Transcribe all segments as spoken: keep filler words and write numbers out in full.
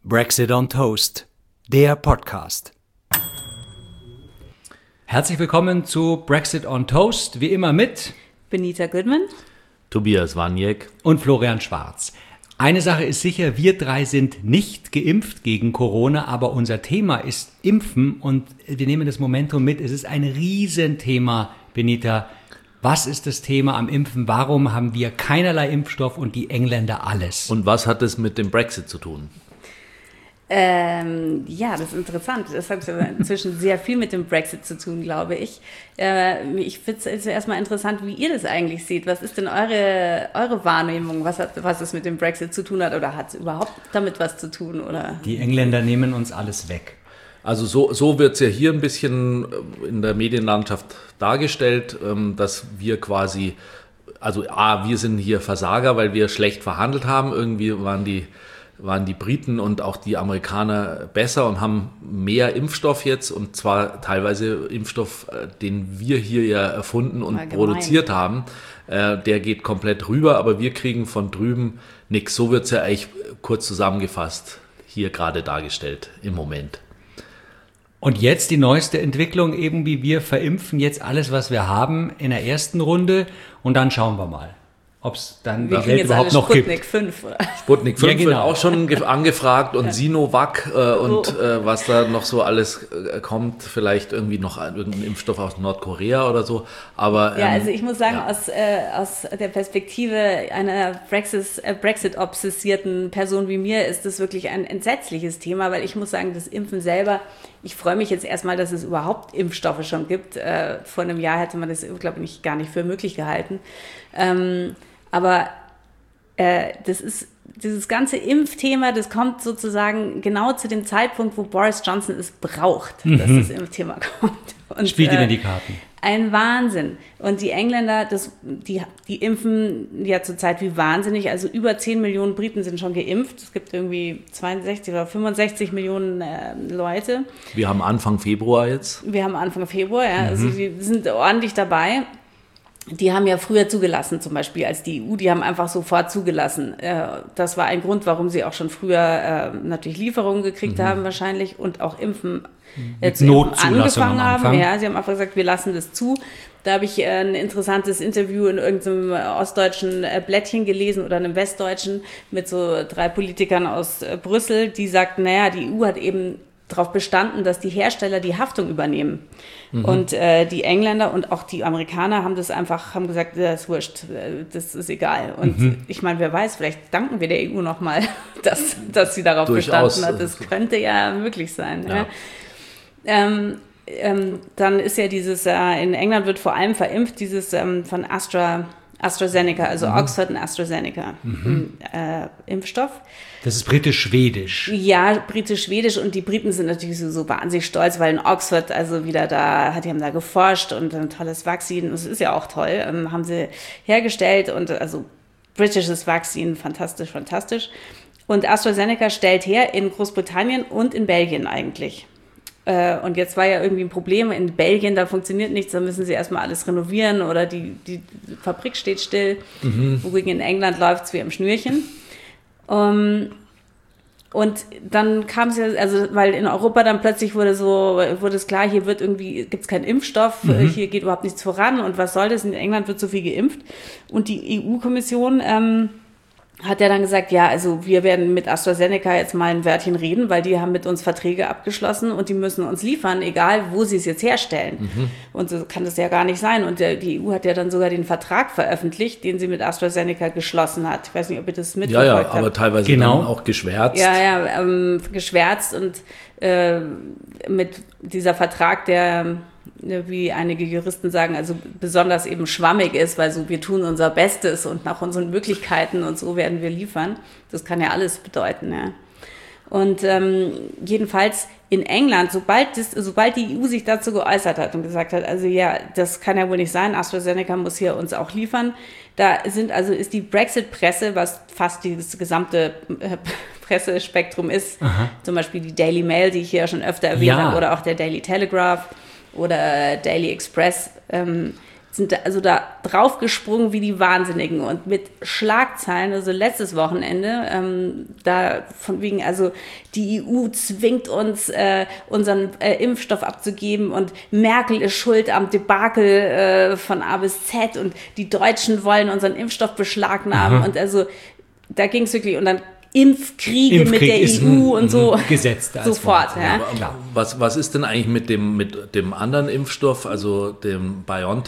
Brexit on Toast, der Podcast. Herzlich willkommen zu Brexit on Toast, wie immer mit Benita Goodman, Tobias Waniek und Florian Schwarz. Eine Sache ist sicher, wir drei sind nicht geimpft gegen Corona, aber unser Thema ist Impfen und wir nehmen das Momentum mit. Es ist ein Riesenthema, Benita. Was ist das Thema am Impfen? Warum haben wir keinerlei Impfstoff und die Engländer alles? Und was hat es mit dem Brexit zu tun? Ähm, ja, das ist interessant. Das hat inzwischen sehr viel mit dem Brexit zu tun, glaube ich. Äh, ich finde es erstmal interessant, wie ihr das eigentlich seht. Was ist denn eure, eure Wahrnehmung, was, hat, was es mit dem Brexit zu tun hat? Oder hat es überhaupt damit was zu tun? Oder? Die Engländer nehmen uns alles weg. Also so, so wird es ja hier ein bisschen in der Medienlandschaft dargestellt, dass wir quasi, also A, wir sind hier Versager, weil wir schlecht verhandelt haben. Irgendwie waren die waren die Briten und auch die Amerikaner besser und haben mehr Impfstoff jetzt, und zwar teilweise Impfstoff, den wir hier ja erfunden und Allgemein. produziert haben. Der geht komplett rüber, aber wir kriegen von drüben nichts. So wird es ja eigentlich kurz zusammengefasst hier gerade dargestellt im Moment. Und jetzt die neueste Entwicklung, eben wie wir verimpfen jetzt alles, was wir haben in der ersten Runde, und dann schauen wir mal, ob es dann wir die Welt überhaupt noch Sputnik gibt. fünf, oder? Sputnik fünf ja, genau. wird auch schon ge- angefragt und ja. Sinovac äh, und oh. äh, was da noch so alles äh, kommt, vielleicht irgendwie noch ein, irgendein Impfstoff aus Nordkorea oder so. Aber ja, ähm, also ich muss sagen, ja. aus, äh, aus der Perspektive einer Brexit, äh, Brexit-obsessierten Person wie mir ist das wirklich ein entsetzliches Thema, weil ich muss sagen, das Impfen selber, ich freue mich jetzt erstmal, dass es überhaupt Impfstoffe schon gibt. Äh, vor einem Jahr hätte man das, glaube ich, gar nicht für möglich gehalten. Ähm, Aber äh, das ist dieses ganze Impfthema, das kommt sozusagen genau zu dem Zeitpunkt, wo Boris Johnson es braucht, mhm. dass das Impfthema kommt. Und, Spielt ihm äh, in die Karten. Ein Wahnsinn. Und die Engländer, das, die, die impfen ja zurzeit wie wahnsinnig. Also über zehn Millionen Briten sind schon geimpft. Es gibt irgendwie zweiundsechzig oder fünfundsechzig Millionen äh, Leute. Wir haben Anfang Februar jetzt. Wir haben Anfang Februar, ja. Mhm. Also die sind ordentlich dabei. Die haben ja früher zugelassen, zum Beispiel als die E U, die haben einfach sofort zugelassen. Das war ein Grund, warum sie auch schon früher natürlich Lieferungen gekriegt mhm. haben wahrscheinlich und auch Impfen äh, zu impfen angefangen haben. Ja, sie haben einfach gesagt, wir lassen das zu. Da habe ich ein interessantes Interview in irgendeinem ostdeutschen Blättchen gelesen oder einem westdeutschen mit so drei Politikern aus Brüssel, die sagten, naja, die E U hat eben darauf bestanden, dass die Hersteller die Haftung übernehmen. Mhm. Und äh, die Engländer und auch die Amerikaner haben das einfach, haben gesagt, das ist wurscht, das ist egal. Und mhm. ich meine, wer weiß, vielleicht danken wir der E U nochmal, dass, dass sie darauf Durchaus. bestanden hat. Das könnte ja möglich sein. Ja. Ja. Ähm, ähm, dann ist ja dieses, äh, in England wird vor allem verimpft, dieses ähm, von Astra, AstraZeneca, also mhm. Oxford und AstraZeneca mhm. äh, Impfstoff. Das ist britisch-schwedisch. Ja, britisch-schwedisch, und die Briten sind natürlich so, so wahnsinnig stolz, weil in Oxford also wieder da, die haben da geforscht und ein tolles Vakzin, das ist ja auch toll, ähm, haben sie hergestellt, und also britisches Vakzin, fantastisch, fantastisch. Und AstraZeneca stellt her in Großbritannien und in Belgien eigentlich. Und jetzt war ja irgendwie ein Problem in Belgien, da funktioniert nichts, da müssen sie erstmal alles renovieren oder die, die Fabrik steht still. Mhm. Wogegen in England läuft es wie am Schnürchen. Um, und dann kam es ja, also weil in Europa dann plötzlich wurde so, wurde es klar, hier wird irgendwie, gibt es keinen Impfstoff, mhm. hier geht überhaupt nichts voran, und was soll das, in England wird so viel geimpft. Und die E U-Kommission ähm, hat er dann gesagt, ja, also wir werden mit AstraZeneca jetzt mal ein Wörtchen reden, weil die haben mit uns Verträge abgeschlossen und die müssen uns liefern, egal wo sie es jetzt herstellen. Mhm. Und so kann das ja gar nicht sein. Und der, die E U hat ja dann sogar den Vertrag veröffentlicht, den sie mit AstraZeneca geschlossen hat. Ich weiß nicht, ob ihr das mitverfolgt habt. Ja, ja, aber teilweise genau. dann auch geschwärzt. Ja, ja, ähm, geschwärzt und äh, mit dieser Vertrag, der, wie einige Juristen sagen, also besonders eben schwammig ist, weil so wir tun unser Bestes und nach unseren Möglichkeiten und so werden wir liefern. Das kann ja alles bedeuten, ja. Und ähm, jedenfalls in England, sobald, das, sobald die E U sich dazu geäußert hat und gesagt hat, also ja, das kann ja wohl nicht sein, AstraZeneca muss hier uns auch liefern, da sind also ist die Brexit-Presse, was fast das gesamte äh, Pressespektrum ist, aha. zum Beispiel die Daily Mail, die ich hier schon öfter erwähnt ja. habe, oder auch der Daily Telegraph oder Daily Express, ähm, sind da, also da draufgesprungen wie die Wahnsinnigen und mit Schlagzeilen, also letztes Wochenende, ähm, da von wegen, also die E U zwingt uns, äh, unseren äh, Impfstoff abzugeben und Merkel ist schuld am Debakel äh, von A bis Z und die Deutschen wollen unseren Impfstoff beschlagnahmen. Mhm. Und also da ging es wirklich, und dann Impfkriege Impfkrieg mit der E U und so. Gesetzt. Sofort. Ja. Ja. Was, was ist denn eigentlich mit dem, mit dem anderen Impfstoff, also dem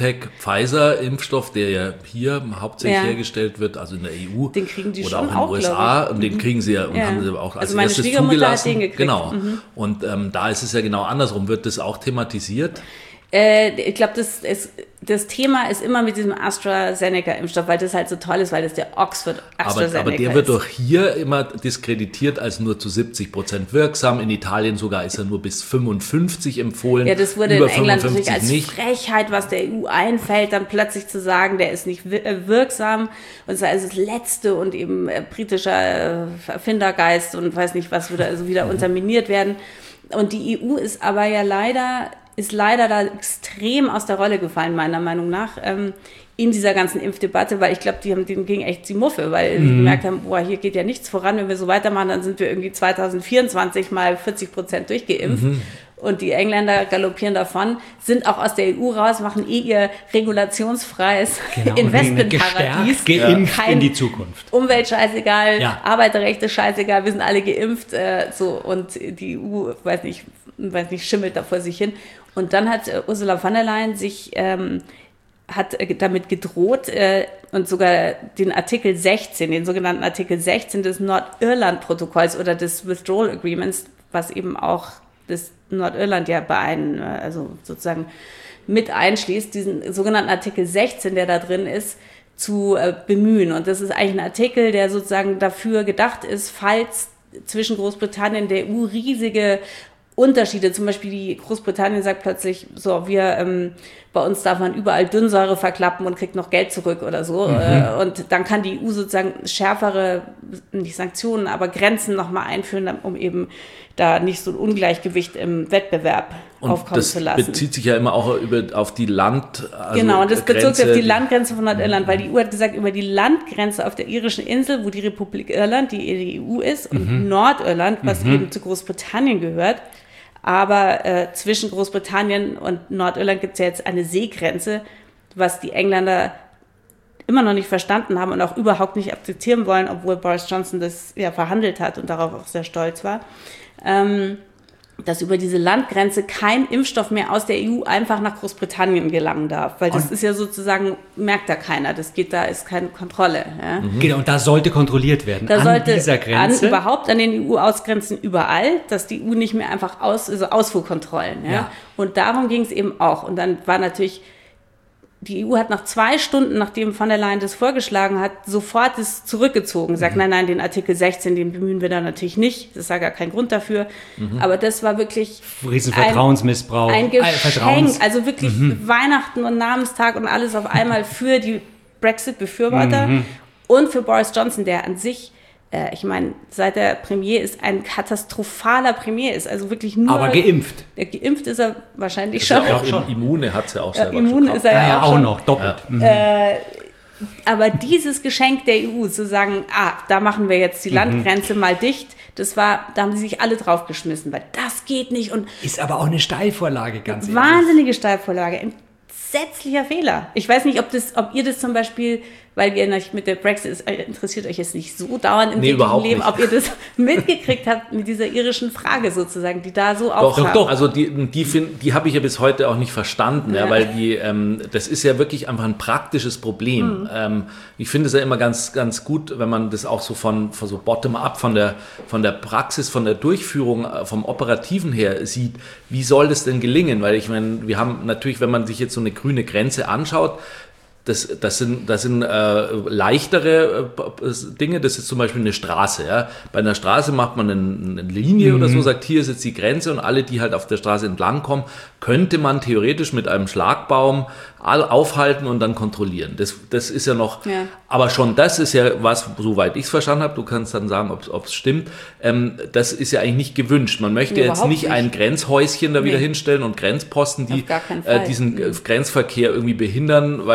BioNTech-Pfizer-Impfstoff, der ja hier hauptsächlich ja. hergestellt wird, also in der E U den kriegen die oder schon auch in den auch, U S A, und den mhm. kriegen sie ja und ja. haben sie auch als also meine erstes Schwiegermutter zugelassen. Hat den gekriegt. Genau. Mhm. Und ähm, da ist es ja genau andersrum. Wird das auch thematisiert? Äh, ich glaube, das, das Thema ist immer mit diesem AstraZeneca-Impfstoff, weil das halt so toll ist, weil das der Oxford AstraZeneca aber, aber der ist. wird doch hier immer diskreditiert als nur zu siebzig Prozent wirksam. In Italien sogar ist er nur bis fünfundfünfzig empfohlen. Ja, das wurde über in England natürlich als nicht. Frechheit, was der E U einfällt, dann plötzlich zu sagen, der ist nicht wirksam. Und es ist das Letzte und eben äh, britischer Erfindergeist und weiß nicht, was würde also wieder unterminiert werden. Und die E U ist aber ja leider... ist leider da extrem aus der Rolle gefallen, meiner Meinung nach, ähm, in dieser ganzen Impfdebatte, weil ich glaube, die haben, denen ging echt die Muffe, weil mhm. die gemerkt haben, boah, hier geht ja nichts voran, wenn wir so weitermachen, dann sind wir irgendwie zwanzig vierundzwanzig mal vierzig Prozent durchgeimpft. Mhm. Und die Engländer galoppieren davon, sind auch aus der E U raus, machen eh ihr regulationsfreies genau, Investmentparadies. Geimpft Kein in die Zukunft. Umwelt scheißegal, ja. Arbeiterrechte scheißegal, wir sind alle geimpft. Äh, so, und die E U, weiß nicht, weiß nicht, schimmelt da vor sich hin. Und dann hat äh, Ursula von der Leyen sich ähm, hat äh, damit gedroht äh, und sogar den Artikel sechzehn, den sogenannten Artikel sechzehn des Nordirland-Protokolls oder des Withdrawal Agreements, was eben auch das Nordirland ja bei einem, also sozusagen mit einschließt, diesen sogenannten Artikel sechzehn, der da drin ist, zu äh, bemühen. Und das ist eigentlich ein Artikel, der sozusagen dafür gedacht ist, falls zwischen Großbritannien und der E U riesige Unterschiede, zum Beispiel die Großbritannien sagt plötzlich, so, wir, ähm, bei uns darf man überall Dünnsäure verklappen und kriegt noch Geld zurück oder so. Mhm. Äh, und dann kann die E U sozusagen schärfere, nicht Sanktionen, aber Grenzen nochmal einführen, um eben da nicht so ein Ungleichgewicht im Wettbewerb und aufkommen zu lassen. Das bezieht sich ja immer auch über, auf die Land... Also genau, und das Grenze, bezog sich auf die Landgrenze von Nordirland, mhm. weil die E U hat gesagt, über die Landgrenze auf der irischen Insel, wo die Republik Irland, die die E U ist, und mhm. Nordirland, was mhm. eben zu Großbritannien gehört, aber äh, zwischen Großbritannien und Nordirland gibt es ja jetzt eine Seegrenze, was die Engländer immer noch nicht verstanden haben und auch überhaupt nicht akzeptieren wollen, obwohl Boris Johnson das ja verhandelt hat und darauf auch sehr stolz war, ähm, dass über diese Landgrenze kein Impfstoff mehr aus der E U einfach nach Großbritannien gelangen darf. Weil das und ist ja sozusagen, merkt da keiner, das geht, da ist keine Kontrolle. Ja. Mhm. Genau, und da sollte kontrolliert werden, da an sollte dieser Grenze. An, überhaupt an den E U-Ausgrenzen überall, dass die E U nicht mehr einfach aus, also Ausfuhrkontrollen. Ja. Ja. Und darum ging es eben auch. Und dann war natürlich, die E U hat nach zwei Stunden, nachdem von der Leyen das vorgeschlagen hat, sofort das zurückgezogen. Sagt, mhm. nein, nein, den Artikel sechzehn, den bemühen wir da natürlich nicht. Das ist ja gar kein Grund dafür. Mhm. Aber das war wirklich Riesenvertrauensmissbrauch. Ein, ein Geschenk. Vertrauens- also wirklich mhm. Weihnachten und Namenstag und alles auf einmal für die Brexit-Befürworter mhm. und für Boris Johnson, der an sich, äh, ich meine, seit er Premier ist, ein katastrophaler Premier ist. Also wirklich nur... Aber geimpft. Ja, geimpft ist er wahrscheinlich ist schon. Ja auch schon. Immune hat es ja auch selber ja, Immune ist er ja, ja auch, auch schon. noch, doppelt. Ja. Mhm. Äh, aber dieses Geschenk der E U, zu sagen, ah, da machen wir jetzt die Landgrenze mhm. mal dicht, das war, da haben sie sich alle draufgeschmissen, weil das geht nicht. Und ist aber auch eine Steilvorlage, ganz ehrlich. Wahnsinnige Steilvorlage, entsetzlicher Fehler. Ich weiß nicht, ob, das, ob ihr das zum Beispiel, weil ihr nicht mit der Brexit interessiert euch jetzt nicht so dauernd im nee, täglichen Leben, nicht. ob ihr das mitgekriegt habt mit dieser irischen Frage sozusagen, die da so aufkam. Doch, doch, also die, die, find, die habe ich ja bis heute auch nicht verstanden, ja. Ja, weil die, ähm, das ist ja wirklich einfach ein praktisches Problem. Mhm. Ähm, ich finde es ja immer ganz, ganz gut, wenn man das auch so von, von so bottom-up, von der, von der Praxis, von der Durchführung, vom Operativen her sieht, wie soll das denn gelingen? Weil ich meine, wir haben natürlich, wenn man sich jetzt so eine grüne Grenze anschaut, Das, das sind, das sind äh, leichtere äh, Dinge, das ist zum Beispiel eine Straße. Ja? Bei einer Straße macht man eine, eine Linie mhm. oder so, sagt, hier ist jetzt die Grenze und alle, die halt auf der Straße entlang kommen, könnte man theoretisch mit einem Schlagbaum aufhalten und dann kontrollieren. Das, das ist ja noch, ja. aber schon das ist ja was, soweit ich es verstanden habe, du kannst dann sagen, ob es stimmt, ähm, das ist ja eigentlich nicht gewünscht. Man möchte nee, jetzt nicht, nicht ein Grenzhäuschen da nee. wieder hinstellen und Grenzposten, die äh, diesen mhm. Grenzverkehr irgendwie behindern, weil es ja auch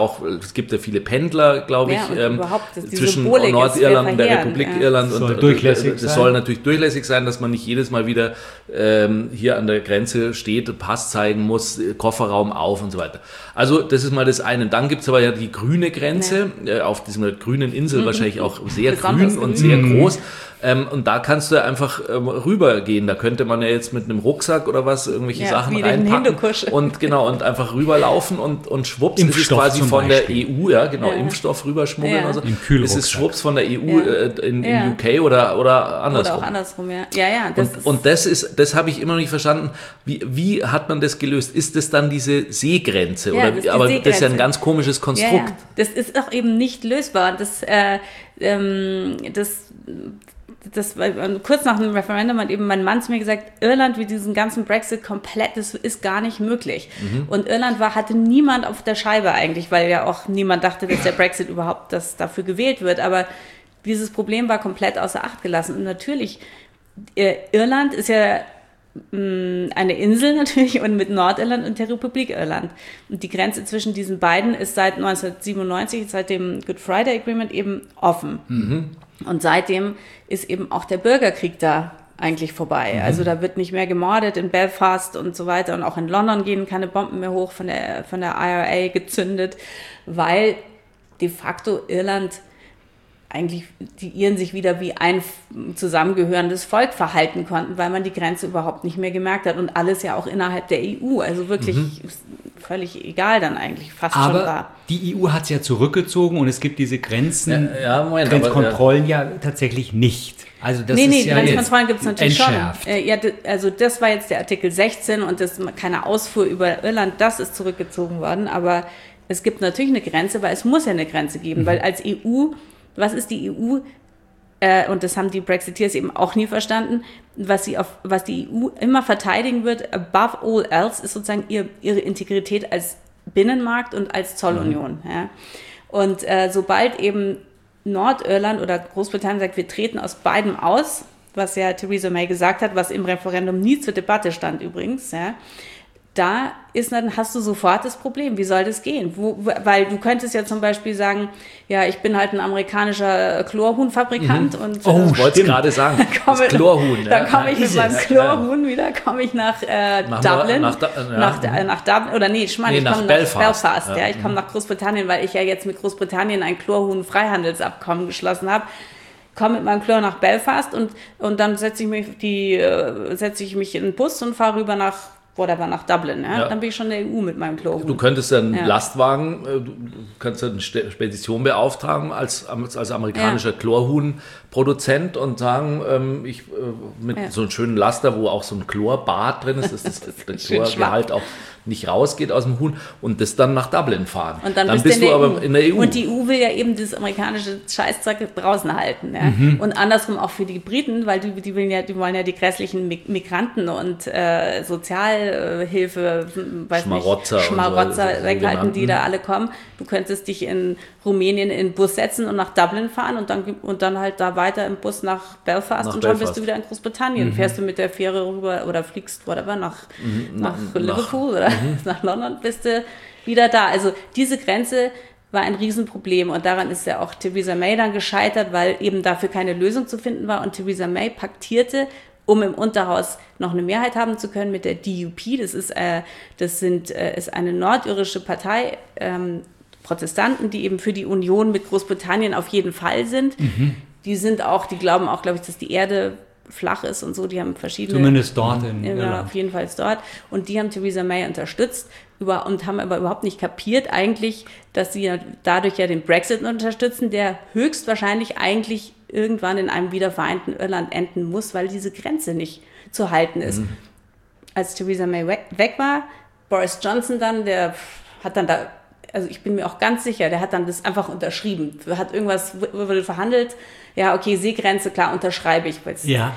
auch, es gibt ja viele Pendler, glaube ich, ja, ähm, die zwischen Symbolik Nordirland und der Republik ja. Irland. Soll und durchlässig es sein. soll natürlich durchlässig sein, dass man nicht jedes Mal wieder ähm, hier an der Grenze steht, Pass zeigen muss, Kofferraum auf und so weiter. Also das ist mal das eine. Dann gibt es aber ja die grüne Grenze, ja. äh, auf dieser grünen Insel mhm. wahrscheinlich auch sehr Besonders grün und grün. sehr groß. Ähm, und da kannst du einfach ähm, rübergehen. Da könnte man ja jetzt mit einem Rucksack oder was irgendwelche ja, Sachen wie reinpacken und genau und einfach rüberlaufen und, und schwupps ist es quasi von Beispiel. der E U, ja genau, ja. Impfstoff rüberschmuggeln ja. oder so. Im Kühlrucksack. Es ist schwupps von der E U ja. äh, in, ja. in U K oder, oder andersrum. Oder auch andersrum, ja. Ja, ja. Das und, ist und das ist, das habe ich immer noch nicht verstanden. Wie, wie hat man das gelöst? Ist das dann diese Seegrenze? Ja, oder das ist die aber Seegrenze. Das ist ja ein ganz komisches Konstrukt. Ja, ja. Das ist auch eben nicht lösbar. Das, äh, ähm, das Das, kurz nach dem Referendum hat eben mein Mann zu mir gesagt, Irland wie diesen ganzen Brexit komplett, das ist gar nicht möglich. Mhm. Und Irland war, hatte niemand auf der Scheibe eigentlich, weil ja auch niemand dachte, dass der Brexit überhaupt das dafür gewählt wird. Aber dieses Problem war komplett außer Acht gelassen. Und natürlich, Irland ist ja eine Insel natürlich und mit Nordirland und der Republik Irland. Und die Grenze zwischen diesen beiden ist seit neunzehnhundertsiebenundneunzig, seit dem Good Friday Agreement eben offen. Mhm. Und seitdem ist eben auch der Bürgerkrieg da eigentlich vorbei. Mhm. Also da wird nicht mehr gemordet in Belfast und so weiter und auch in London gehen keine Bomben mehr hoch von der, von der I R A gezündet, weil de facto Irland eigentlich die Iren sich wieder wie ein zusammengehörendes Volk verhalten konnten, weil man die Grenze überhaupt nicht mehr gemerkt hat und alles ja auch innerhalb der E U, also wirklich mhm. völlig egal dann eigentlich fast aber schon war. Die E U hat es ja zurückgezogen und es gibt diese Grenzen, ja, ja, Moment, Grenzkontrollen aber, ja. ja tatsächlich nicht. Also das nee, ist nee, ja die Grenzkontrollen gibt es natürlich entschärft. schon. Äh, ja, also das war jetzt der Artikel sechzehn und das keine Ausfuhr über Irland, das ist zurückgezogen worden, aber es gibt natürlich eine Grenze, weil es muss ja eine Grenze geben, mhm. weil als E U was ist die E U? Äh, und das haben die Brexiteers eben auch nie verstanden. Was, sie auf, was die E U immer verteidigen wird, above all else, ist sozusagen ihr, ihre Integrität als Binnenmarkt und als Zollunion. Mhm. Ja. Und äh, sobald eben Nordirland oder Großbritannien sagt, wir treten aus beidem aus, was ja Theresa May gesagt hat, was im Referendum nie zur Debatte stand übrigens, ja, da ist, dann hast du sofort das Problem. Wie soll das gehen? Wo, weil du könntest ja zum Beispiel sagen, ja, ich bin halt ein amerikanischer Chlorhuhnfabrikant. Mhm. Und oh, ich wollte es gerade sagen, das Chlorhuhn. Da komme ich mit meinem Chlorhuhn wieder, komme ich nach, äh, nach Dublin, nach, nach, ja. nach, äh, nach Dublin, oder nee, ich meine, nee, ich komme nach Belfast. Belfast ja. ja, ich komme nach Großbritannien, weil ich ja jetzt mit Großbritannien ein Chlorhuhn-Freihandelsabkommen geschlossen habe. Komme mit meinem Chlor nach Belfast und, und dann setze ich mich die, äh, setze ich mich in den Bus und fahre rüber nach Whatever, nach Dublin, ja? Ja. Dann bin ich schon in der E U mit meinem Chlorhuhn. Du könntest ja einen ja. Lastwagen, du kannst ja eine Spedition beauftragen als, als amerikanischer ja. Chlorhuhnproduzent und sagen, ähm, ich mit ja. so einem schönen Laster, wo auch so ein Chlorbad drin ist, dass das, das der Chlorgehalt auch nicht rausgeht aus dem Huhn und das dann nach Dublin fahren. Und dann, dann bist, bist du aber E U. in der E U. Und die E U will ja eben das amerikanische Scheißzeug draußen halten. Ja? Mhm. Und andersrum auch für die Briten, weil die, die, wollen, ja, die wollen ja die grässlichen Migranten und äh, Sozialhilfe, weiß Schmarotzer, nicht, Schmarotzer so, weghalten, die da alle kommen. Du könntest dich in Rumänien in den Bus setzen und nach Dublin fahren und dann, und dann halt da weiter im Bus nach Belfast nach und Belfast. schon bist du wieder in Großbritannien. Mhm. Fährst du mit der Fähre rüber oder fliegst whatever nach, mhm. nach, nach Liverpool oder mhm. nach London, bist du wieder da. Also diese Grenze war ein Riesenproblem und daran ist ja auch Theresa May dann gescheitert, weil eben dafür keine Lösung zu finden war und Theresa May paktierte, um im Unterhaus noch eine Mehrheit haben zu können mit der D U P. Das ist, äh, das sind, äh, ist eine nordirische Partei, ähm, Protestanten, die eben für die Union mit Großbritannien auf jeden Fall sind. Mhm. Die sind auch, die glauben auch, glaube ich, dass die Erde flach ist und so, die haben verschiedene... Zumindest dort in ja, Irland. Auf jeden Fall dort. Und die haben Theresa May unterstützt über, und haben aber überhaupt nicht kapiert eigentlich, dass sie ja dadurch ja den Brexit unterstützen, der höchstwahrscheinlich eigentlich irgendwann in einem wiedervereinten Irland enden muss, weil diese Grenze nicht zu halten ist. Mhm. Als Theresa May weg, weg war, Boris Johnson dann, der hat dann da... Also ich bin mir auch ganz sicher, der hat dann das einfach unterschrieben. Hat irgendwas, wurde verhandelt. Ja, okay, Seegrenze, klar, unterschreibe ich. Ja.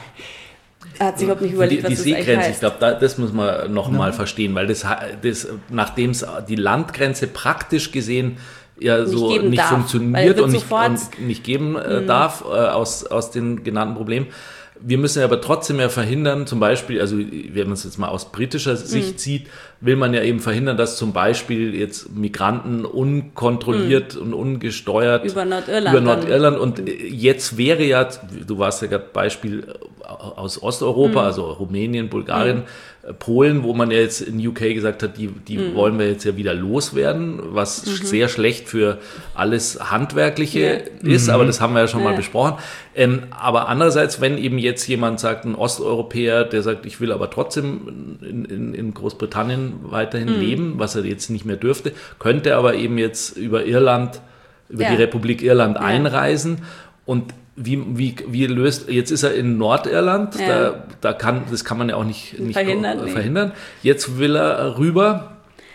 Er hat sich überhaupt nicht überlegt, die, was die das Seegrenze, eigentlich heißt. Ich glaube, da, das muss man noch ja. mal verstehen, weil das, das nachdem es die Landgrenze praktisch gesehen ja nicht so nicht darf, funktioniert und nicht, sofort, und nicht geben äh, darf äh, aus, aus den genannten Problemen, Wir müssen aber trotzdem ja verhindern, zum Beispiel, also wenn man es jetzt mal aus britischer Sicht mm. sieht, will man ja eben verhindern, dass zum Beispiel jetzt Migranten unkontrolliert mm. und ungesteuert über Nordirland, über Nordirland und jetzt wäre ja, du warst ja gerade Beispiel aus Osteuropa, mm. also Rumänien, Bulgarien, mm. Polen, wo man ja jetzt in U K gesagt hat, die, die mm. wollen wir jetzt ja wieder loswerden, was mm-hmm. sehr schlecht für alles Handwerkliche yeah. ist, mm-hmm. aber das haben wir ja schon yeah. mal besprochen. Ähm, aber andererseits, wenn eben jetzt jemand sagt, ein Osteuropäer, der sagt, ich will aber trotzdem in, in, in Großbritannien weiterhin mm. leben, was er jetzt nicht mehr dürfte, könnte aber eben jetzt über Irland, über ja. die Republik Irland ja. einreisen und Wie, wie, wie löst, jetzt ist er in Nordirland, ja. da, da kann, das kann man ja auch nicht, nicht verhindern, äh, verhindern. Jetzt will er rüber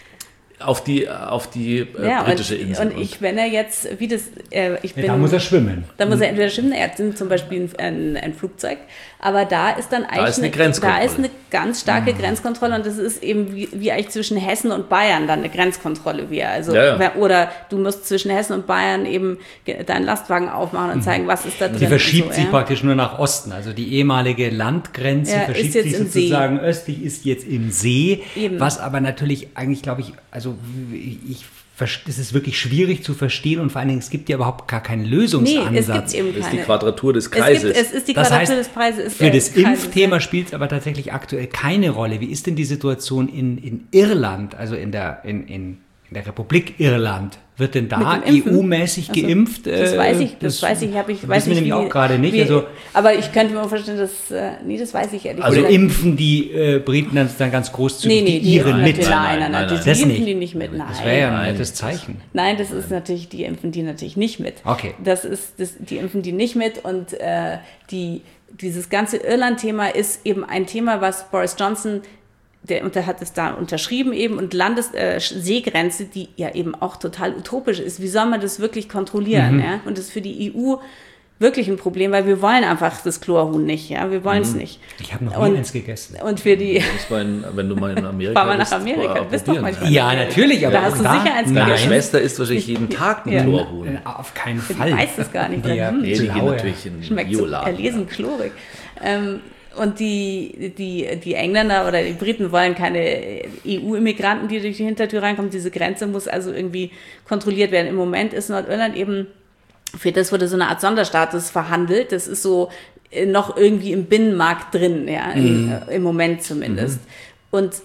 auf die, auf die äh, ja, britische und, Insel. Und ich, wenn er jetzt, wie das, äh, ich bin... Ja, da muss er schwimmen. Da muss er entweder schwimmen, er hat zum Beispiel ein, ein Flugzeug, aber da ist dann eigentlich... Da ist eine Grenzkontrolle. Da ist eine ganz starke mhm. Grenzkontrolle und das ist eben wie, wie eigentlich zwischen Hessen und Bayern dann eine Grenzkontrolle wäre. Also, ja, ja. Oder du musst zwischen Hessen und Bayern eben deinen Lastwagen aufmachen und zeigen, was ist da drin. Die verschiebt so, sich ja. praktisch nur nach Osten. Also die ehemalige Landgrenze ja, verschiebt ist jetzt sich im sozusagen See. östlich, ist jetzt im See. Eben. Was aber natürlich eigentlich, glaube ich, also ich es ist wirklich schwierig zu verstehen und vor allen Dingen, es gibt ja überhaupt gar keinen Lösungsansatz. Nee, es gibt eben keine. Das ist die Quadratur des Kreises. Es, gibt, es ist die das Quadratur heißt, des Kreises. Für das Impfthema spielt es aber tatsächlich aktuell keine Rolle. Wie ist denn die Situation in, in Irland, also in der, in, in, in der Republik Irland? Wird denn da E U-mäßig also, geimpft? Das weiß ich, das, das weiß ich, habe ich, das weiß wissen wir nicht, nämlich wie, auch gerade nicht. Wie, also, aber ich könnte mir vorstellen, dass, äh, nee, das weiß ich ehrlich also gesagt. Also impfen die äh, Briten dann, dann ganz großzügig nee, nee, die Iren nein, mit? Nein, nein, nein, nein, nein, die das impfen nicht. die nicht mit, nein. Das wäre ja ein Nein. nettes Zeichen. Nein, das ist natürlich, die impfen die natürlich nicht mit. Okay. Das ist, das, die impfen die nicht mit und äh, die, dieses ganze Irland-Thema ist eben ein Thema, was Boris Johnson Der, und der hat es da unterschrieben eben und Landesseegrenze, äh, die ja eben auch total utopisch ist. Wie soll man das wirklich kontrollieren? Mhm. Ja? Und das ist für die E U wirklich ein Problem, weil wir wollen einfach das Chlorhuhn nicht. Ja? Wir wollen es mhm. nicht. Ich habe noch und, nie eins gegessen. Und für die... Das war in, wenn du mal in Amerika Fahr mal bist, nach Amerika, äh, bist doch manchmal. Ja, natürlich. Aber da hast du da, sicher eins Meine gegessen. Schwester isst wahrscheinlich jeden Tag ein Ja. Chlorhuhn. Auf keinen Die Fall. weiß es gar nicht. Die, Hm, Nee, die gehen blaue. natürlich in schmeckt so Bioladen. erlesen chlorig. Ähm, Und die, die, die Engländer oder die Briten wollen keine E U-Immigranten, die durch die Hintertür reinkommen. Diese Grenze muss also irgendwie kontrolliert werden. Im Moment ist Nordirland eben, für das wurde so eine Art Sonderstatus verhandelt. Das ist so noch irgendwie im Binnenmarkt drin, ja, im, Mhm. im Moment zumindest. Mhm. Und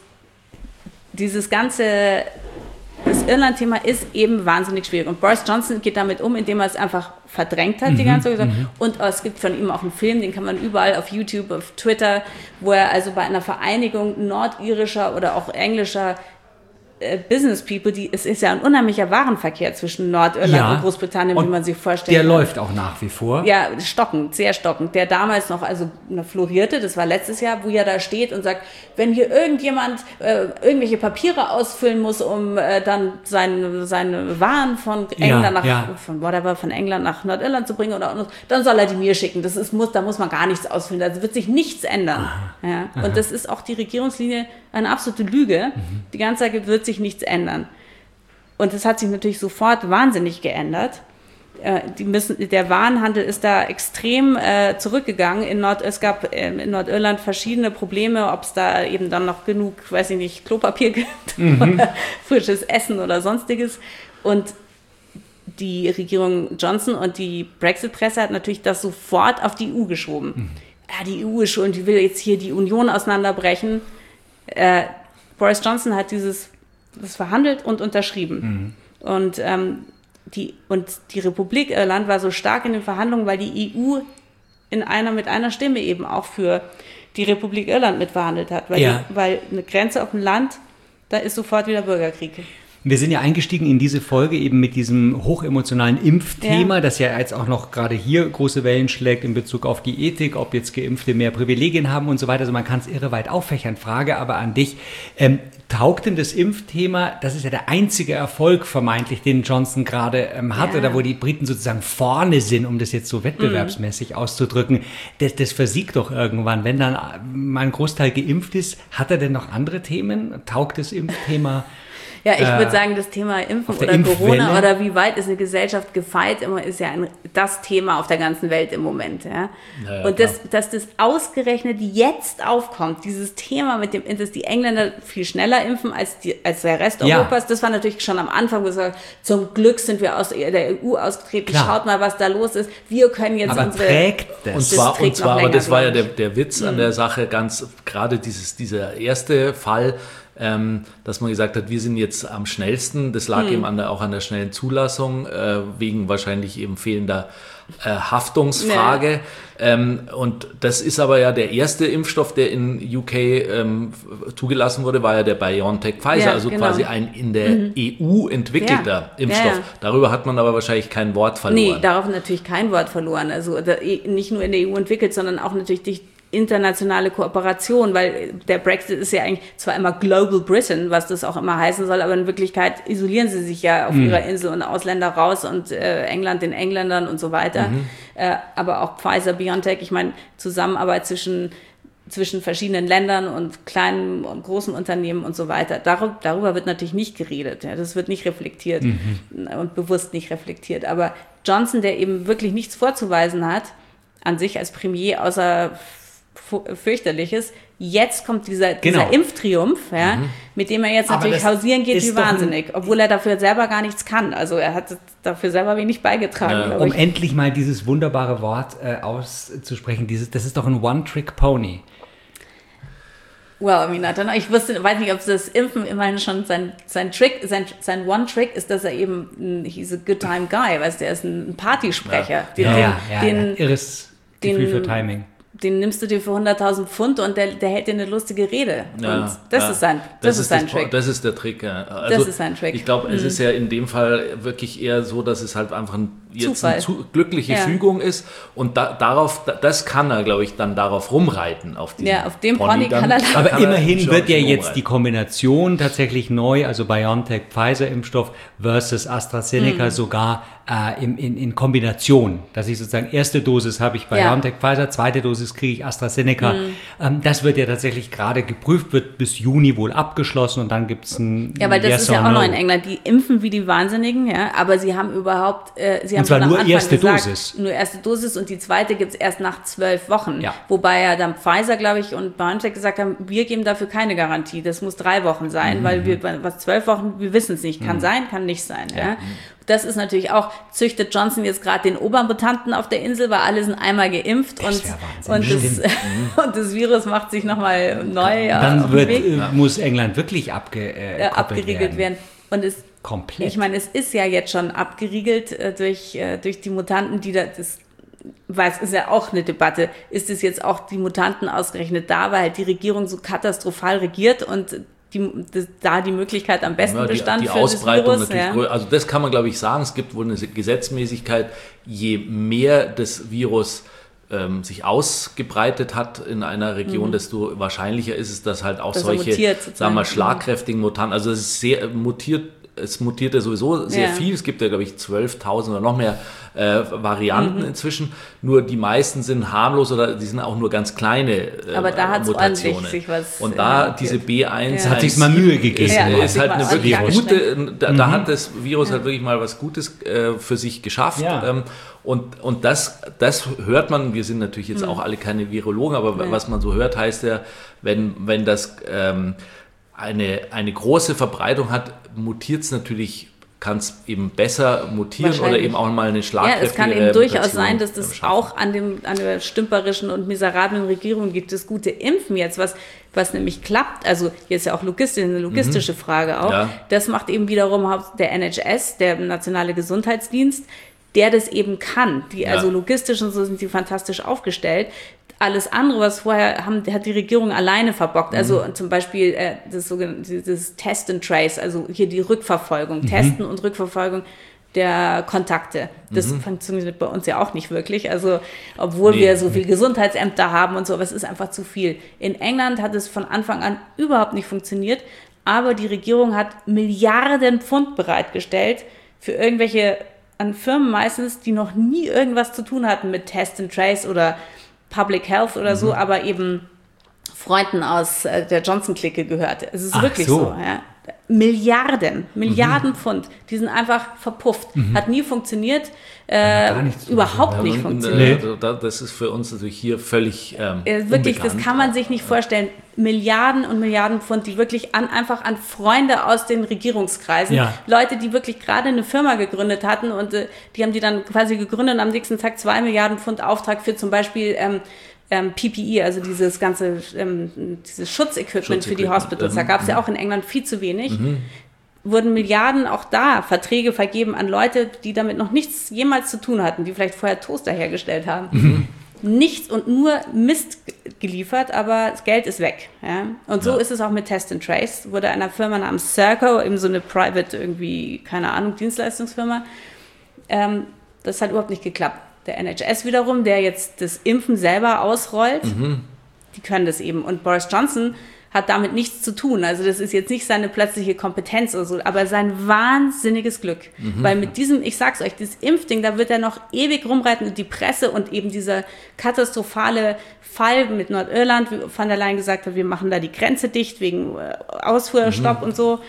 dieses ganze... Das Irland-Thema ist eben wahnsinnig schwierig. Und Boris Johnson geht damit um, indem er es einfach verdrängt hat, mhm, die ganze Zeit. Mhm. Und es gibt von ihm auch einen Film, den kann man überall auf YouTube, auf Twitter, wo er also bei einer Vereinigung nordirischer oder auch englischer äh, Business People, die, es ist ja ein unheimlicher Warenverkehr zwischen Nordirland ja, und Großbritannien, und wie man sich vorstellt. Der läuft auch nach wie vor. Ja, stockend, sehr stockend. Der damals noch also noch florierte, das war letztes Jahr, wo er da steht und sagt, wenn hier irgendjemand äh, irgendwelche Papiere ausfüllen muss, um äh, dann seine, seine Waren von England ja, nach, ja. von whatever, von England nach Nordirland zu bringen oder dann soll er die mir schicken. Das ist, muss, da muss man gar nichts ausfüllen, da wird sich nichts ändern. Ja. Und das ist auch die Regierungslinie eine absolute Lüge. Mhm. Die ganze Zeit wird sich nichts ändern. Und das hat sich natürlich sofort wahnsinnig geändert. Äh, die müssen, der Warenhandel ist da extrem äh, zurückgegangen. In Nord, es gab äh, in Nordirland verschiedene Probleme, ob es da eben dann noch genug, weiß ich nicht, Klopapier gibt, mhm. oder frisches Essen oder sonstiges. Und die Regierung Johnson und die Brexit-Presse hat natürlich das sofort auf die E U geschoben. Mhm. Ja, die E U ist schon, die will jetzt hier die Union auseinanderbrechen. Äh, Boris Johnson hat dieses das verhandelt und unterschrieben. Mhm. Und, ähm, die, und die Republik Irland war so stark in den Verhandlungen, weil die E U in einer, mit einer Stimme eben auch für die Republik Irland mitverhandelt hat. Weil, ja. die, weil eine Grenze auf dem Land, da ist sofort wieder Bürgerkrieg. Wir sind ja eingestiegen in diese Folge eben mit diesem hochemotionalen Impfthema, ja. das ja jetzt auch noch gerade hier große Wellen schlägt in Bezug auf die Ethik, ob jetzt Geimpfte mehr Privilegien haben und so weiter. Also man kann es irre weit auffächern. Frage aber an dich, ähm, taugt denn das Impfthema, das ist ja der einzige Erfolg vermeintlich, den Johnson gerade ähm, hat, ja. oder wo die Briten sozusagen vorne sind, um das jetzt so wettbewerbsmäßig mhm. auszudrücken, das, das versiegt doch irgendwann. Wenn dann mal ein Großteil geimpft ist, hat er denn noch andere Themen? Taugt das Impfthema? Ja, ich äh, würde sagen, das Thema Impfen oder Impfwelle. Corona oder wie weit ist eine Gesellschaft gefeit, immer ist ja ein, das Thema auf der ganzen Welt im Moment. Ja? Ja, ja, und das, dass das ausgerechnet jetzt aufkommt, dieses Thema mit dem, dass die Engländer viel schneller impfen als, die, als der Rest Ja. Europas, das war natürlich schon am Anfang gesagt, zum Glück sind wir aus der E U ausgetreten, Klar. schaut mal, was da los ist, wir können jetzt Aber unsere... trägt das? Und zwar, trägt und zwar noch aber länger, das war ja glaub der, ich. der Witz an der Sache, ganz gerade dieses, dieser erste Fall, ähm, dass man gesagt hat, wir sind jetzt am schnellsten. Das lag eben an der, auch an der schnellen Zulassung, äh, wegen wahrscheinlich eben fehlender äh, Haftungsfrage. Ja. Ähm, und das ist aber ja der erste Impfstoff, der in U K ähm, zugelassen wurde, war ja der BioNTech Pfizer, Ja, also genau. quasi ein in der mhm. E U entwickelter Ja. Impfstoff. Ja, ja. Darüber hat man aber wahrscheinlich kein Wort verloren. Nee, darauf natürlich kein Wort verloren. Also da, nicht nur in der E U entwickelt, sondern auch natürlich durch internationale Kooperation, weil der Brexit ist ja eigentlich zwar immer Global Britain, was das auch immer heißen soll, aber in Wirklichkeit isolieren sie sich ja auf mhm. ihrer Insel und Ausländer raus und äh, England den Engländern und so weiter. Mhm. Äh, aber auch Pfizer, BioNTech, ich meine, Zusammenarbeit zwischen zwischen verschiedenen Ländern und kleinen und großen Unternehmen und so weiter. Darüber, darüber wird natürlich nicht geredet. Ja, das wird nicht reflektiert mhm. und bewusst nicht reflektiert. Aber Johnson, der eben wirklich nichts vorzuweisen hat, an sich als Premier, außer fürchterliches. Jetzt kommt dieser, genau. dieser Impftriumph, ja, mhm. mit dem er jetzt natürlich hausieren geht wie wahnsinnig, obwohl er dafür selber gar nichts kann. Also er hat dafür selber wenig beigetragen. Ja. Um endlich mal dieses wunderbare Wort äh, auszusprechen, dieses, das ist doch ein One-Trick-Pony. Well, I mean, I don't know. Ich wusste, weiß nicht, ob das Impfen immerhin schon sein, sein Trick, sein, sein One-Trick ist, dass er eben, he's a good time guy, weißt du, er ist ein Partysprecher. Ja, den, ja, den, ja, ja, den, irres Gefühl für Timing. Den nimmst du dir für hunderttausend Pfund und der, der hält dir eine lustige Rede. Ja, und das ja. ist sein, das, das ist sein das, Trick. Das ist der Trick, ja. Also das ist sein Trick. Ich glaube, es mhm. ist ja in dem Fall wirklich eher so, dass es halt einfach ein, jetzt Zufall. eine zu, glückliche ja. Fügung ist und da, darauf, das kann er, glaube ich, dann darauf rumreiten. Auf ja, auf dem Pony, Pony kann er dann. Aber kann immerhin er wird ja jetzt rumreiten. die Kombination tatsächlich neu, also BioNTech-Pfizer-Impfstoff versus AstraZeneca mhm. sogar äh, in, in, in Kombination, dass ich sozusagen erste Dosis habe ich BioNTech-Pfizer, ja. zweite Dosis kriege ich AstraZeneca. Mhm. Ähm, das wird ja tatsächlich gerade geprüft, wird bis Juni wohl abgeschlossen und dann gibt es ein Ja, weil das yes ist ja auch no. noch in England. Die impfen wie die Wahnsinnigen, ja, aber sie haben überhaupt, äh, sie haben und zwar schon nur am Anfang erste gesagt, Dosis. Nur erste Dosis und die zweite gibt es erst nach zwölf Wochen. Ja. Wobei ja dann Pfizer, glaube ich, und BioNTech gesagt haben, wir geben dafür keine Garantie. Das muss drei Wochen sein, mhm. weil wir, was zwölf Wochen, wir wissen es nicht. Kann mhm. sein, kann nicht sein. Ja. Ja. Das ist natürlich auch, züchtet Johnson jetzt gerade den Obermutanten auf der Insel, weil alle sind einmal geimpft das und, und, das, und das Virus macht sich nochmal neu. Dann auf wird, den Weg. äh, muss England wirklich abge, äh, abgeriegelt werden. werden. Und es, Komplett. Ich meine, es ist ja jetzt schon abgeriegelt äh, durch, äh, durch die Mutanten, die da, das, weil es ist ja auch eine Debatte, ist es jetzt auch die Mutanten ausgerechnet da, weil halt die Regierung so katastrophal regiert und die, das, da die Möglichkeit am besten ja, die, bestand die für Ausbreitung das Virus. natürlich, Ja. Also das kann man, glaube ich, sagen. Es gibt wohl eine Gesetzmäßigkeit, je mehr das Virus ähm, sich ausgebreitet hat in einer Region, mhm. desto wahrscheinlicher ist es, dass halt auch dass solche, mutiert, sagen wir mal, schlagkräftigen Mutanten, also es ist sehr mutiert, es mutiert ja sowieso sehr ja. viel. Es gibt ja, glaube ich, zwölftausend oder noch mehr äh, Varianten mhm. inzwischen. Nur die meisten sind harmlos oder die sind auch nur ganz kleine äh, Aber da hat es Mutationen. ordentlich sich was Und da äh, diese B eins ja. hat sich mal Mühe gegeben. Ist, ja, ist halt eine wirklich gute, da, mhm. da hat das Virus ja. halt wirklich mal was Gutes äh, für sich geschafft. Ja. Ähm, und und das, das hört man, wir sind natürlich jetzt mhm. auch alle keine Virologen, aber ja. was man so hört, heißt ja, wenn, wenn das ähm, eine, eine große Verbreitung hat, mutiert es natürlich, kann es eben besser mutieren oder eben auch mal eine schlagkräftige Ja, es kann eben durchaus Mutation sein, dass das auch an, dem, an der stümperischen und miserablen Regierung gibt. Das gute Impfen jetzt, was, was nämlich klappt, also jetzt ja auch logistisch, eine logistische mhm. Frage auch, ja. das macht eben wiederum der N H S, der Nationale Gesundheitsdienst, der das eben kann. Die, ja. Also logistisch und so sind die fantastisch aufgestellt. Alles andere, was vorher haben, hat die Regierung alleine verbockt. Also mhm. zum Beispiel äh, das sogenannte das Test and Trace, also hier die Rückverfolgung, mhm. Testen und Rückverfolgung der Kontakte. Das mhm. funktioniert bei uns ja auch nicht wirklich. Also obwohl nee. wir so viele Gesundheitsämter haben und so, aber es ist einfach zu viel. In England hat es von Anfang an überhaupt nicht funktioniert, aber die Regierung hat Milliarden Pfund bereitgestellt für irgendwelche an Firmen meistens, die noch nie irgendwas zu tun hatten mit Test and Trace oder Public Health oder mhm. so, aber eben Freunden aus äh, der Johnson-Clique gehört. Es ist Ach wirklich so. so. Ja. Milliarden, Milliarden mhm. Pfund, die sind einfach verpufft. Mhm. Hat nie funktioniert, äh, überhaupt ja, nicht und, funktioniert. Und, äh, das ist für uns natürlich hier völlig ähm, äh, Wirklich, unbekannt. Das kann man sich nicht vorstellen. Milliarden und Milliarden Pfund, die wirklich an, einfach an Freunde aus den Regierungskreisen, ja. Leute, die wirklich gerade eine Firma gegründet hatten und äh, die haben die dann quasi gegründet und am nächsten Tag zwei Milliarden Pfund Auftrag für zum Beispiel ähm, ähm, P P E, also dieses ganze ähm, dieses Schutzequipment für die Hospitals. Da gab es ja auch in England viel zu wenig. Mhm. Wurden Milliarden auch da Verträge vergeben an Leute, die damit noch nichts jemals zu tun hatten, die vielleicht vorher Toaster hergestellt haben. Mhm. Nichts und nur Mist geliefert, aber das Geld ist weg. Ja? Und so ja. ist es auch mit Test and Trace. Wurde einer Firma namens Serco, eben so eine Private irgendwie, keine Ahnung, Dienstleistungsfirma. Ähm, das hat überhaupt nicht geklappt. Der N H S wiederum, der jetzt das Impfen selber ausrollt, mhm. die können das eben. Und Boris Johnson hat damit nichts zu tun. Also das ist jetzt nicht seine plötzliche Kompetenz oder so, aber sein wahnsinniges Glück. Mhm. Weil mit diesem, ich sag's euch, dieses Impfding, da wird er noch ewig rumreiten und die Presse und eben dieser katastrophale Fall mit Nordirland, wie von der Leyen gesagt hat, wir machen da die Grenze dicht wegen Ausfuhrstopp mhm. und so.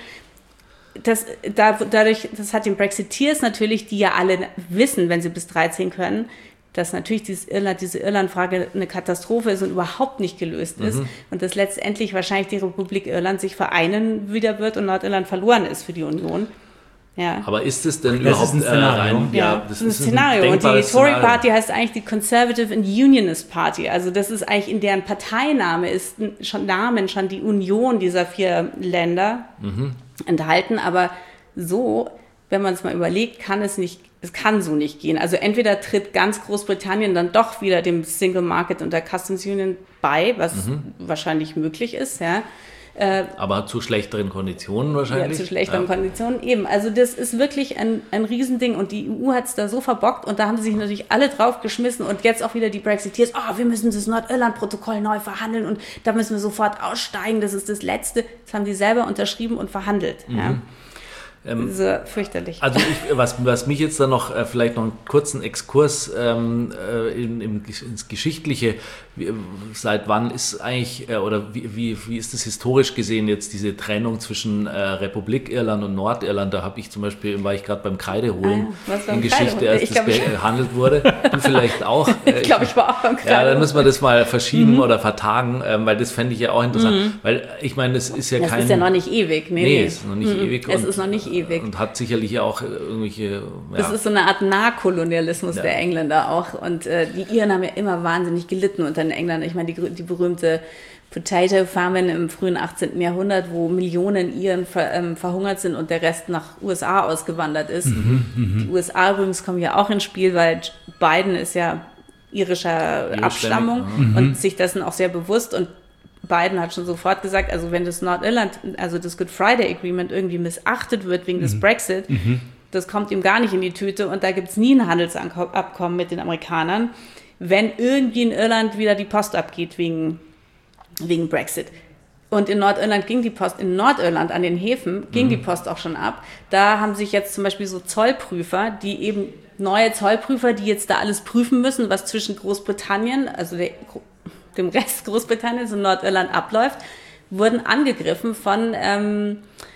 Das, da, dadurch, das hat den Brexiteers natürlich, die ja alle wissen, wenn sie bis dreizehn können, dass natürlich dieses Irland, diese Irland-Frage eine Katastrophe ist und überhaupt nicht gelöst ist mhm. und dass letztendlich wahrscheinlich die Republik Irland sich vereinen wieder wird und Nordirland verloren ist für die Union. Ja. Aber ist es denn das überhaupt ist ein Szenario? Äh, rein, ja, ja, das ist ein ist Szenario. Ein und die Tory Szenario. Party heißt eigentlich die Conservative and Unionist Party. Also das ist eigentlich in deren Parteiname ist schon Namen schon die Union dieser vier Länder mhm. enthalten. Aber so, wenn man es mal überlegt, kann es nicht, es kann so nicht gehen. Also entweder tritt ganz Großbritannien dann doch wieder dem Single Market und der Customs Union bei, was mhm. wahrscheinlich möglich ist, ja. Äh, Aber zu schlechteren Konditionen wahrscheinlich. Ja, zu schlechteren ja. Konditionen eben. Also das ist wirklich ein, ein Riesending und die E U hat es da so verbockt und da haben sie sich natürlich alle drauf geschmissen und jetzt auch wieder die Brexiteers, oh, wir müssen das Nordirland-Protokoll neu verhandeln und da müssen wir sofort aussteigen, das ist das Letzte. Das haben die selber unterschrieben und verhandelt. Mhm. Ja. Ähm, so fürchterlich. Also ich, was, was mich jetzt dann noch, äh, vielleicht noch einen kurzen Exkurs ähm, äh, in, in, ins Geschichtliche, wie, seit wann ist eigentlich, äh, oder wie, wie, wie ist das historisch gesehen jetzt, diese Trennung zwischen äh, Republik Irland und Nordirland? Da habe ich zum Beispiel, war ich gerade beim Kreideholen, ah, ja. in Geschichte, als das behandelt wurde. Du vielleicht auch. Äh, ich glaube, ich war auch beim Kreideholen. Ja, dann müssen wir das mal verschieben mhm. oder vertagen, ähm, weil das fände ich ja auch interessant. Mhm. Weil ich meine, das ist ja das kein... Das ist ja noch nicht ewig. Nee, nee, es ist noch nicht mhm. ewig. Es ist noch nicht ewig. Und hat sicherlich auch irgendwelche... Ja. Das ist so eine Art Nahkolonialismus ja. der Engländer auch. Und äh, die Iren haben ja immer wahnsinnig gelitten unter den Engländern. Ich meine, die, die berühmte Potato Famine im frühen achtzehnten Jahrhundert, wo Millionen Iren ver, ähm, verhungert sind und der Rest nach U S A ausgewandert ist. Mhm, die U S A übrigens kommen ja auch ins Spiel, weil Biden ist ja irischer Abstammung mhm. und sich dessen auch sehr bewusst und Biden hat schon sofort gesagt, also wenn das Nordirland, also das Good Friday Agreement irgendwie missachtet wird wegen mhm. des Brexit, mhm. das kommt ihm gar nicht in die Tüte und da gibt es nie ein Handelsabkommen mit den Amerikanern, wenn irgendwie in Irland wieder die Post abgeht wegen, wegen Brexit. Und in Nordirland ging die Post, in Nordirland an den Häfen ging mhm. die Post auch schon ab. Da haben sich jetzt zum Beispiel so Zollprüfer, die eben neue Zollprüfer, die jetzt da alles prüfen müssen, was zwischen Großbritannien, also der dem Rest Großbritanniens und Nordirland abläuft, wurden angegriffen von, ähm,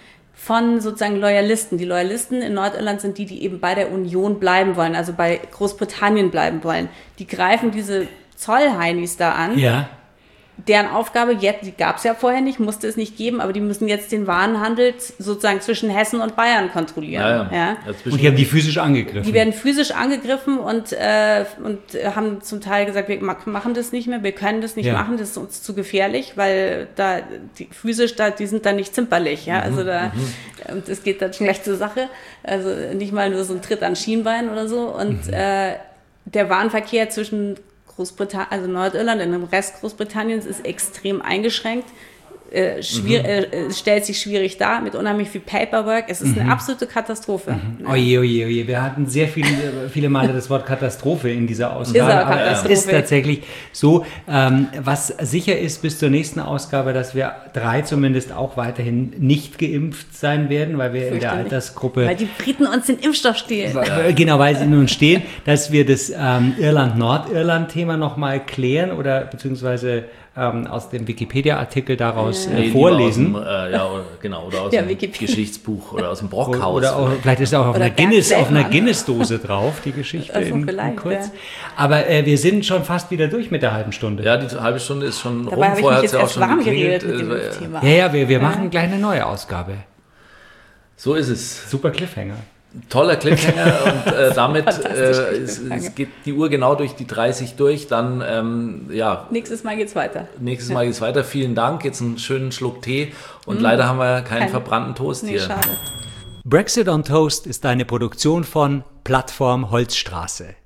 von sozusagen Loyalisten. Die Loyalisten in Nordirland sind die, die eben bei der Union bleiben wollen, also bei Großbritannien bleiben wollen. Die greifen diese Zollheinis da an. Ja. Deren Aufgabe, jetzt, die gab es ja vorher nicht, musste es nicht geben, aber die müssen jetzt den Warenhandel sozusagen zwischen Hessen und Bayern kontrollieren. Ja, ja. Ja. Und die haben die physisch angegriffen. Die werden physisch angegriffen und, äh, und haben zum Teil gesagt, wir machen das nicht mehr, wir können das nicht ja. machen, das ist uns zu gefährlich, weil da die physisch, da, die sind da nicht zimperlich. Ja? Mhm, also da, mhm. das geht dann schon gleich zur Sache. Also nicht mal nur so ein Tritt an Schienbein oder so. Und mhm. äh, der Warenverkehr zwischen Großbritannien, also Nordirland und dem Rest Großbritanniens ist extrem eingeschränkt. Äh, schwier- mhm. äh, stellt sich schwierig dar, mit unheimlich viel Paperwork. Es ist mhm. eine absolute Katastrophe. Mhm. Oje, oje, oje. Wir hatten sehr viele, viele Male das Wort Katastrophe in dieser Ausgabe. Ist aber es ist tatsächlich so, ähm, was sicher ist bis zur nächsten Ausgabe, dass wir drei zumindest auch weiterhin nicht geimpft sein werden, weil wir in der Altersgruppe... Weil die Briten uns den Impfstoff stehlen. Äh, genau, weil sie nun stehen, dass wir das ähm, Irland-Nordirland-Thema nochmal klären oder beziehungsweise ähm, aus dem Wikipedia-Artikel daraus Nee, äh, vorlesen. Aus dem, äh, ja, oder, genau, oder aus Ja, dem Wikipedia. Geschichtsbuch oder aus dem Brockhaus. Oder auch, vielleicht ist auch auf Oder einer, Guinness, Gerd auf einer Seltmann. Guinness-Dose drauf, die Geschichte Also in, in vielleicht, kurz. ja. Aber äh, wir sind schon fast wieder durch mit der halben Stunde. Ja, die halbe Stunde ist schon Dabei rum. habe ich mich Vorher jetzt hat's ja auch erst schon warm geklingelt. geredet mit dem Äh, Thema. Ja, ja, wir, wir machen gleich eine neue Ausgabe. So ist es. Super Cliffhanger. Toller Cliffhanger und äh, damit Fantastischer äh, es, Cliffhanger. es geht die Uhr genau durch die dreißig durch. Dann, ähm, ja, Nächstes Mal geht's weiter. nächstes Mal geht's weiter. Vielen Dank. Jetzt einen schönen Schluck Tee. Und leider haben wir keinen Kein- verbrannten Toast Nee, hier. schade. Brexit on Toast ist eine Produktion von Plattform Holzstraße.